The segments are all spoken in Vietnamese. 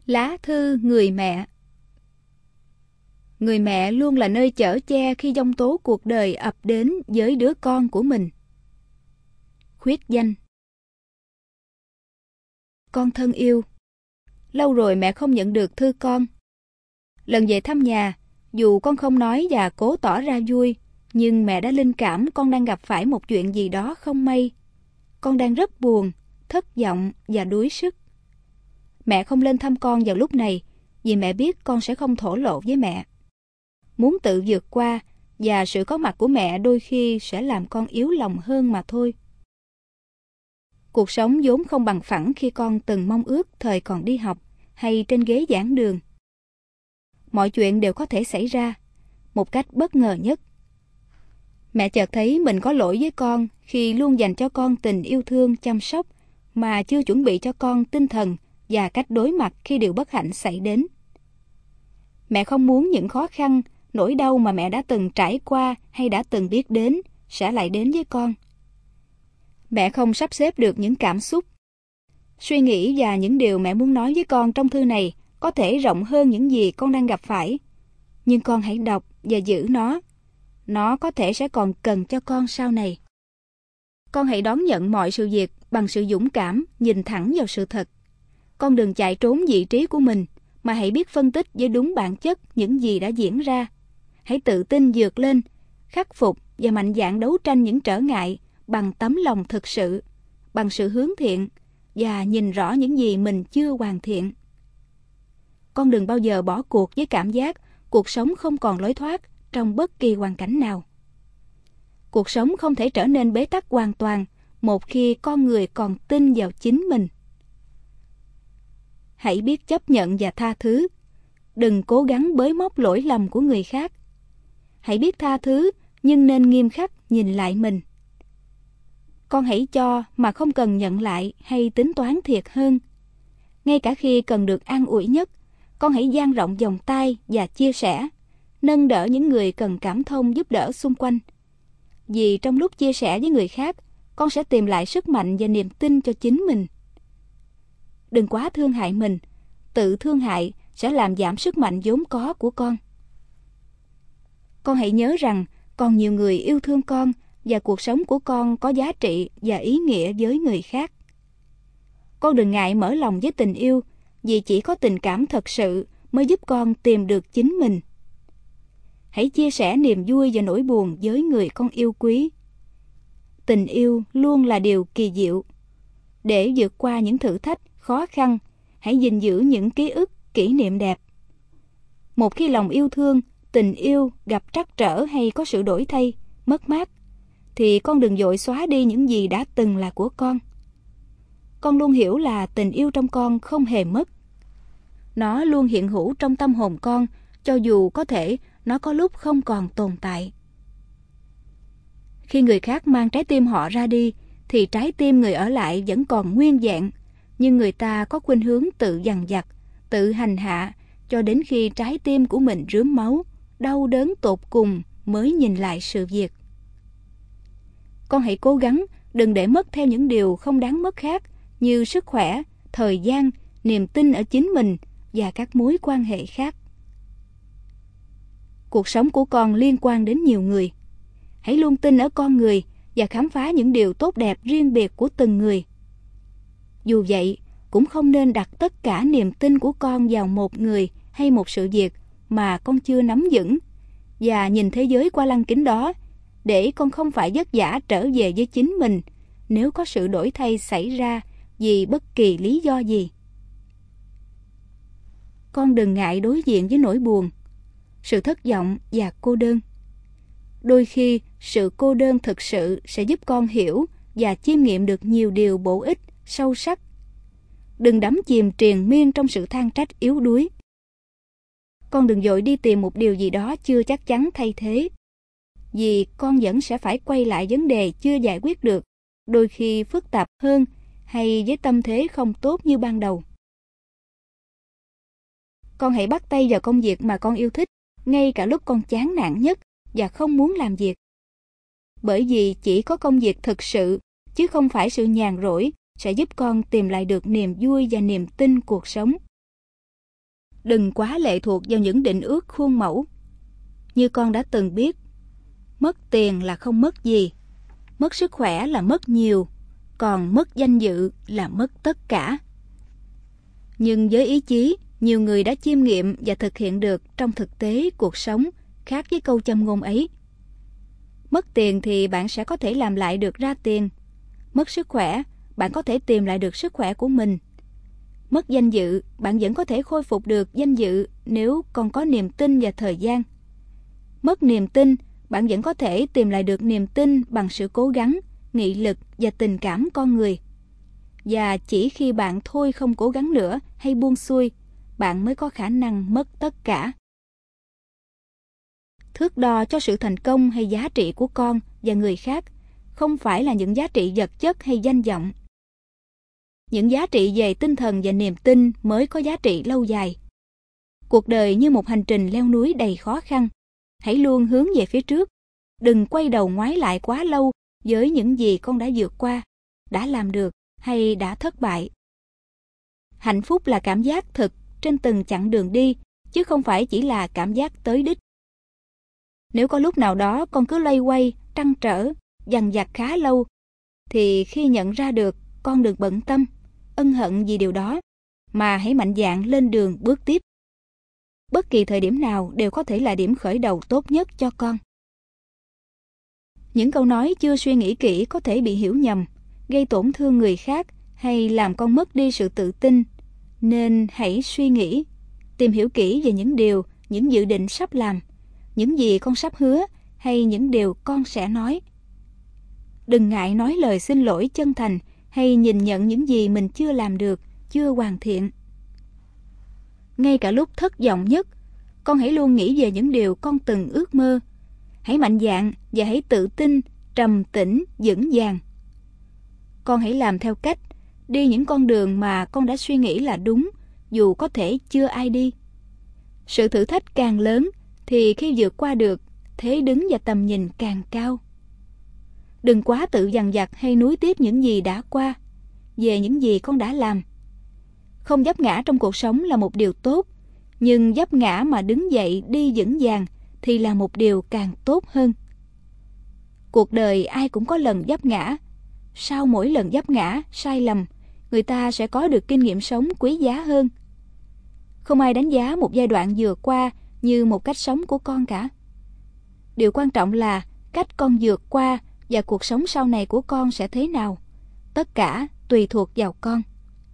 Lá thư người mẹ. Người mẹ luôn là nơi chở che khi giông tố cuộc đời ập đến với đứa con của mình. Khuyết danh. Con thân yêu, lâu rồi mẹ không nhận được thư con. Lần về thăm nhà, dù con không nói và cố tỏ ra vui, nhưng mẹ đã linh cảm con đang gặp phải một chuyện gì đó không may. Con đang rất buồn, thất vọng và đuối sức. Mẹ không lên thăm con vào lúc này vì mẹ biết con sẽ không thổ lộ với mẹ. Muốn tự vượt qua, và sự có mặt của mẹ đôi khi sẽ làm con yếu lòng hơn mà thôi. Cuộc sống vốn không bằng phẳng khi con từng mong ước thời còn đi học hay trên ghế giảng đường. Mọi chuyện đều có thể xảy ra một cách bất ngờ nhất. Mẹ chợt thấy mình có lỗi với con khi luôn dành cho con tình yêu thương chăm sóc mà chưa chuẩn bị cho con tinh thần và cách đối mặt khi điều bất hạnh xảy đến. Mẹ không muốn những khó khăn, nỗi đau mà mẹ đã từng trải qua hay đã từng biết đến sẽ lại đến với con. Mẹ không sắp xếp được những cảm xúc, suy nghĩ và những điều mẹ muốn nói với con trong thư này có thể rộng hơn những gì con đang gặp phải. Nhưng con hãy đọc và giữ nó. Nó có thể sẽ còn cần cho con sau này. Con hãy đón nhận mọi sự việc bằng sự dũng cảm, nhìn thẳng vào sự thật. Con đừng chạy trốn vị trí của mình, mà hãy biết phân tích với đúng bản chất những gì đã diễn ra. Hãy tự tin vượt lên, khắc phục và mạnh dạn đấu tranh những trở ngại bằng tấm lòng thực sự, bằng sự hướng thiện và nhìn rõ những gì mình chưa hoàn thiện. Con đừng bao giờ bỏ cuộc với cảm giác cuộc sống không còn lối thoát trong bất kỳ hoàn cảnh nào. Cuộc sống không thể trở nên bế tắc hoàn toàn một khi con người còn tin vào chính mình. Hãy biết chấp nhận và tha thứ. Đừng cố gắng bới móc lỗi lầm của người khác. Hãy biết tha thứ nhưng nên nghiêm khắc nhìn lại mình. Con hãy cho mà không cần nhận lại hay tính toán thiệt hơn. Ngay cả khi cần được an ủi nhất, con hãy dang rộng vòng tay và chia sẻ, nâng đỡ những người cần cảm thông giúp đỡ xung quanh. Vì trong lúc chia sẻ với người khác, con sẽ tìm lại sức mạnh và niềm tin cho chính mình. Đừng quá thương hại mình. Tự thương hại sẽ làm giảm sức mạnh vốn có của con. Con hãy nhớ rằng còn nhiều người yêu thương con và cuộc sống của con có giá trị và ý nghĩa với người khác. Con đừng ngại mở lòng với tình yêu, vì chỉ có tình cảm thật sự mới giúp con tìm được chính mình. Hãy chia sẻ niềm vui và nỗi buồn với người con yêu quý. Tình yêu luôn là điều kỳ diệu. Để vượt qua những thử thách, khó khăn, hãy gìn giữ những ký ức, kỷ niệm đẹp. Một khi lòng yêu thương, tình yêu gặp trắc trở hay có sự đổi thay, mất mát, thì con đừng vội xóa đi những gì đã từng là của con. Con luôn hiểu là tình yêu trong con không hề mất. Nó luôn hiện hữu trong tâm hồn con, cho dù có thể nó có lúc không còn tồn tại. Khi người khác mang trái tim họ ra đi, thì trái tim người ở lại vẫn còn nguyên vẹn, nhưng người ta có khuynh hướng tự dằn vặt, tự hành hạ, cho đến khi trái tim của mình rướm máu, đau đớn tột cùng mới nhìn lại sự việc. Con hãy cố gắng đừng để mất theo những điều không đáng mất khác, như sức khỏe, thời gian, niềm tin ở chính mình và các mối quan hệ khác. Cuộc sống của con liên quan đến nhiều người. Hãy luôn tin ở con người và khám phá những điều tốt đẹp riêng biệt của từng người. Dù vậy, cũng không nên đặt tất cả niềm tin của con vào một người hay một sự việc mà con chưa nắm vững, và nhìn thế giới qua lăng kính đó, để con không phải vất vả trở về với chính mình nếu có sự đổi thay xảy ra vì bất kỳ lý do gì. Con đừng ngại đối diện với nỗi buồn, sự thất vọng và cô đơn. Đôi khi, sự cô đơn thực sự sẽ giúp con hiểu và chiêm nghiệm được nhiều điều bổ ích, sâu sắc. Đừng đắm chìm triền miên trong sự than trách yếu đuối. Con đừng vội đi tìm một điều gì đó chưa chắc chắn thay thế, vì con vẫn sẽ phải quay lại vấn đề chưa giải quyết được, đôi khi phức tạp hơn hay với tâm thế không tốt như ban đầu. Con hãy bắt tay vào công việc mà con yêu thích, ngay cả lúc con chán nản nhất và không muốn làm việc. Bởi vì chỉ có công việc thực sự, chứ không phải sự nhàn rỗi, sẽ giúp con tìm lại được niềm vui và niềm tin cuộc sống. Đừng quá lệ thuộc vào những định ước khuôn mẫu. Như con đã từng biết, mất tiền là không mất gì, mất sức khỏe là mất nhiều, còn mất danh dự là mất tất cả. Nhưng với ý chí, nhiều người đã chiêm nghiệm và thực hiện được trong thực tế cuộc sống khác với câu châm ngôn ấy. Mất tiền thì bạn sẽ có thể làm lại được ra tiền. Mất sức khỏe, bạn có thể tìm lại được sức khỏe của mình. Mất danh dự, bạn vẫn có thể khôi phục được danh dự nếu còn có niềm tin và thời gian. Mất niềm tin, bạn vẫn có thể tìm lại được niềm tin bằng sự cố gắng, nghị lực và tình cảm con người. Và chỉ khi bạn thôi không cố gắng nữa hay buông xuôi, bạn mới có khả năng mất tất cả. Thước đo cho sự thành công hay giá trị của con và người khác không phải là những giá trị vật chất hay danh vọng. Những giá trị về tinh thần và niềm tin mới có giá trị lâu dài. Cuộc đời như một hành trình leo núi đầy khó khăn. Hãy luôn hướng về phía trước. Đừng quay đầu ngoái lại quá lâu với những gì con đã vượt qua, đã làm được hay đã thất bại. Hạnh phúc là cảm giác thực trên từng chặng đường đi, chứ không phải chỉ là cảm giác tới đích. Nếu có lúc nào đó con cứ loay hoay, trăn trở, dằn vặt khá lâu, thì khi nhận ra được, con đừng bận tâm, ân hận vì điều đó, mà hãy mạnh dạn lên đường bước tiếp. Bất kỳ thời điểm nào đều có thể là điểm khởi đầu tốt nhất cho con. Những câu nói chưa suy nghĩ kỹ có thể bị hiểu nhầm, gây tổn thương người khác hay làm con mất đi sự tự tin, nên hãy suy nghĩ, tìm hiểu kỹ về những điều, những dự định sắp làm, những gì con sắp hứa hay những điều con sẽ nói. Đừng ngại nói lời xin lỗi chân thành hay nhìn nhận những gì mình chưa làm được, chưa hoàn thiện. Ngay cả lúc thất vọng nhất, con hãy luôn nghĩ về những điều con từng ước mơ. Hãy mạnh dạn và hãy tự tin, trầm tĩnh, vững vàng. Con hãy làm theo cách, đi những con đường mà con đã suy nghĩ là đúng, dù có thể chưa ai đi. Sự thử thách càng lớn, thì khi vượt qua được, thế đứng và tầm nhìn càng cao. Đừng quá tự dằn vặt hay nuối tiếc những gì đã qua, về những gì con đã làm. Không vấp ngã trong cuộc sống là một điều tốt, nhưng vấp ngã mà đứng dậy đi vững vàng thì là một điều càng tốt hơn. Cuộc đời ai cũng có lần vấp ngã. Sau mỗi lần vấp ngã, sai lầm, người ta sẽ có được kinh nghiệm sống quý giá hơn. Không ai đánh giá một giai đoạn vừa qua như một cách sống của con cả. Điều quan trọng là cách con vượt qua và cuộc sống sau này của con sẽ thế nào. Tất cả tùy thuộc vào con.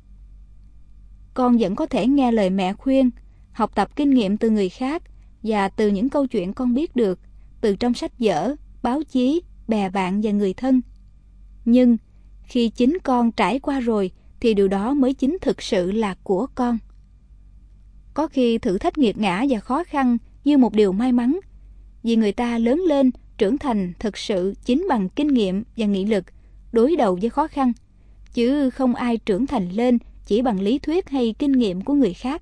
Con vẫn có thể nghe lời mẹ khuyên, học tập kinh nghiệm từ người khác và từ những câu chuyện con biết được, từ trong sách vở, báo chí, bè bạn và người thân. Nhưng khi chính con trải qua rồi thì điều đó mới chính thực sự là của con. Có khi thử thách nghiệt ngã và khó khăn như một điều may mắn, vì người ta lớn lên, trưởng thành thực sự chính bằng kinh nghiệm và nghị lực đối đầu với khó khăn, chứ không ai trưởng thành lên chỉ bằng lý thuyết hay kinh nghiệm của người khác.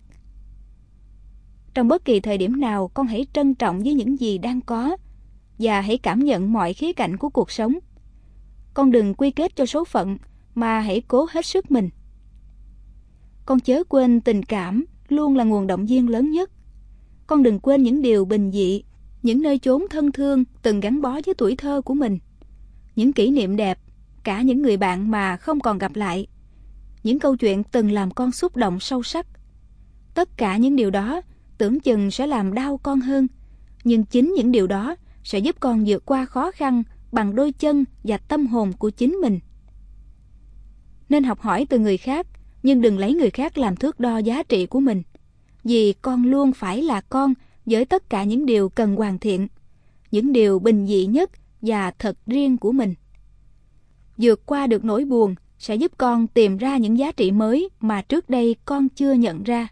Trong bất kỳ thời điểm nào, con hãy trân trọng với những gì đang có và hãy cảm nhận mọi khía cạnh của cuộc sống. Con đừng quy kết cho số phận, mà hãy cố hết sức mình. Con chớ quên tình cảm luôn là nguồn động viên lớn nhất. Con đừng quên những điều bình dị, những nơi chốn thân thương từng gắn bó với tuổi thơ của mình, những kỷ niệm đẹp, cả những người bạn mà không còn gặp lại, những câu chuyện từng làm con xúc động sâu sắc. Tất cả những điều đó tưởng chừng sẽ làm đau con hơn, nhưng chính những điều đó sẽ giúp con vượt qua khó khăn bằng đôi chân và tâm hồn của chính mình. Nên học hỏi từ người khác, nhưng đừng lấy người khác làm thước đo giá trị của mình, vì con luôn phải là con với tất cả những điều cần hoàn thiện, những điều bình dị nhất và thật riêng của mình. Vượt qua được nỗi buồn sẽ giúp con tìm ra những giá trị mới mà trước đây con chưa nhận ra.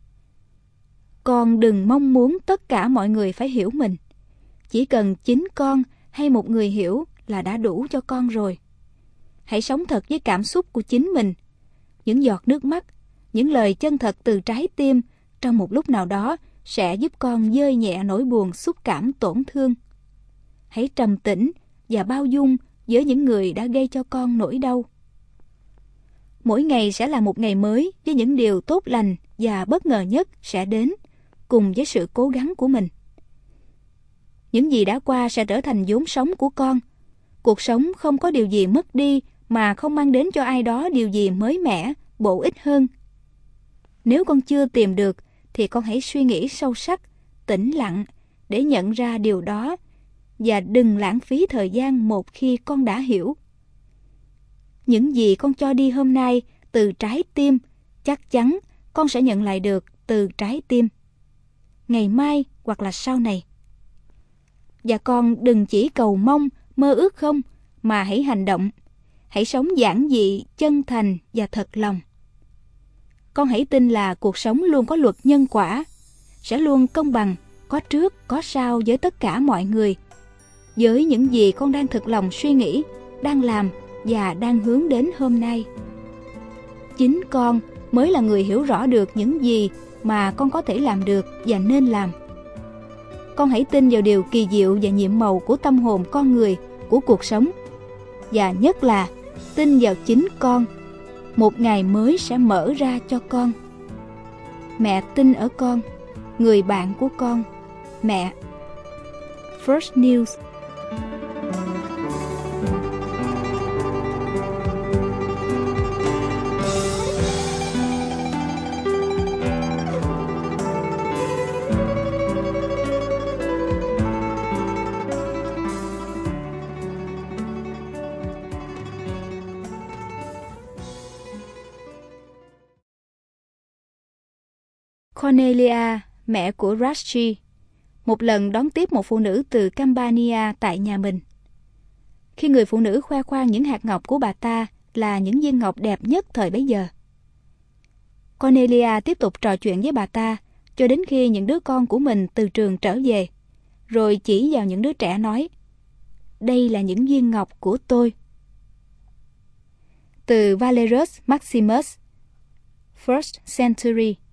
Con đừng mong muốn tất cả mọi người phải hiểu mình. Chỉ cần chính con hay một người hiểu là đã đủ cho con rồi. Hãy sống thật với cảm xúc của chính mình. Những giọt nước mắt, những lời chân thật từ trái tim trong một lúc nào đó sẽ giúp con vơi nhẹ nỗi buồn xúc cảm tổn thương. Hãy trầm tĩnh và bao dung với những người đã gây cho con nỗi đau. Mỗi ngày sẽ là một ngày mới với những điều tốt lành và bất ngờ nhất sẽ đến cùng với sự cố gắng của mình. Những gì đã qua sẽ trở thành vốn sống của con. Cuộc sống không có điều gì mất đi mà không mang đến cho ai đó điều gì mới mẻ, bổ ích hơn. Nếu con chưa tìm được thì con hãy suy nghĩ sâu sắc, tĩnh lặng để nhận ra điều đó và đừng lãng phí thời gian một khi con đã hiểu. Những gì con cho đi hôm nay từ trái tim, chắc chắn con sẽ nhận lại được từ trái tim. Ngày mai hoặc là sau này. Và con đừng chỉ cầu mong, mơ ước không, mà hãy hành động. Hãy sống giản dị, chân thành và thật lòng. Con hãy tin là cuộc sống luôn có luật nhân quả, sẽ luôn công bằng, có trước, có sau với tất cả mọi người. Với những gì con đang thực lòng suy nghĩ, đang làm và đang hướng đến hôm nay. Chính con mới là người hiểu rõ được những gì mà con có thể làm được và nên làm. Con hãy tin vào điều kỳ diệu và nhiệm màu của tâm hồn con người, của cuộc sống. Và nhất là tin vào chính con. Một ngày mới sẽ mở ra cho con. Mẹ tin ở con, người bạn của con, mẹ. First News. Cornelia, mẹ của Rashid, một lần đón tiếp một phụ nữ từ Campania tại nhà mình. Khi người phụ nữ khoe khoang những hạt ngọc của bà ta là những viên ngọc đẹp nhất thời bấy giờ. Cornelia tiếp tục trò chuyện với bà ta cho đến khi những đứa con của mình từ trường trở về, rồi chỉ vào những đứa trẻ nói: "Đây là những viên ngọc của tôi." Từ Valerius Maximus, First Century.